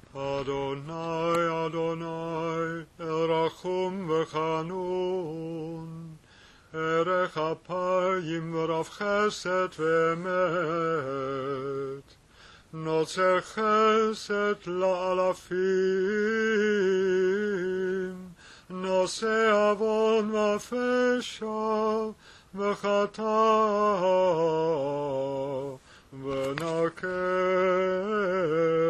אדוני, אדוני, רחום וחנון, ערך אפיים ורב חסד ואמת, נוצר חסד לאלפים, נושא עוון ופשע וחטא ונקה